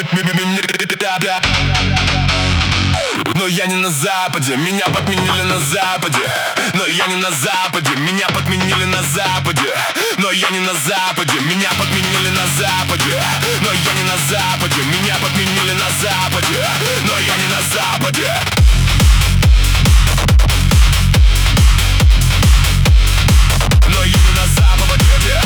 Но я не на Западе, меня подменили на Западе. Но я не на Западе, меня подменили на Западе. Но я не на Западе, меня подменили на Западе. Но я не на Западе, меня подменили на Западе. Но я не на Западе. Но я не на Западе.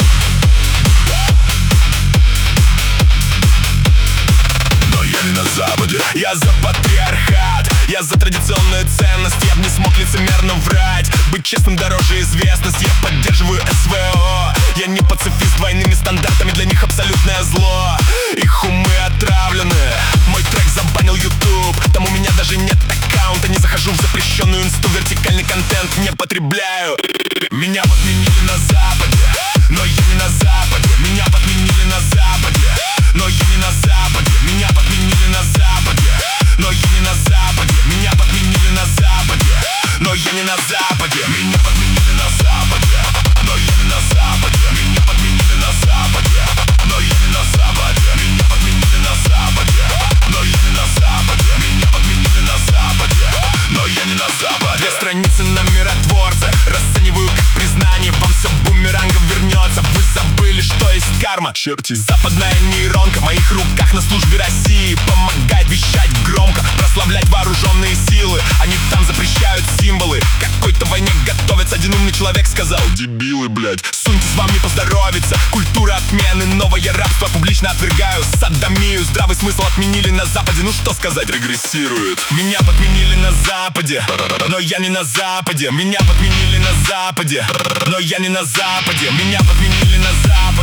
Но я не на Западе. Я за патриархат, я за традиционную ценность. Я б не смог лицемерно врать. Быть честным дороже известности. Я поддерживаю СВО. Я не пацифист, двойными стандартами для них абсолютное зло. Их умы отравлены. Мой трек забанил YouTube. Там у меня даже нет аккаунта. Не захожу в запрещенную инсту. Вертикальный контент не потребляю. Меня подменили на Западе. Но я не на Западе. Меня подменили на Западе. Но я не на Западе. Меня подменили на Западе. Но я не на Западе. Меня подменили на Западе. Но я не на Западе. Меня подменили на Западе. Но я не на Западе. Меня подменили на Западе. Но я не на Западе. Меня подменили на Западе. Но я не на Западе. Меня подменили на Западе. Но я не на Западе. Две страницы на миротворце. Расцениваю как признание. Вам все бумерангом вернется. Вы забыли, что есть карма. Черти. Западная нейронка в моих руках на службе России. Помогает вещать громко, прославлять вооруженные силы. Они там запрещают символы. Какой-то войне готовится. Один умный человек сказал: дебилы, блять, суньтесь, вам не поздоровится. Культура отмены, новое рабство. Публично отвергаю садомию. Здравый смысл отменили на Западе. Ну что сказать, регрессирует. Меня подменили на Западе. Но я не на Западе. Меня подменили на Западе. Но я не на Западе. Меня подменили на Западе.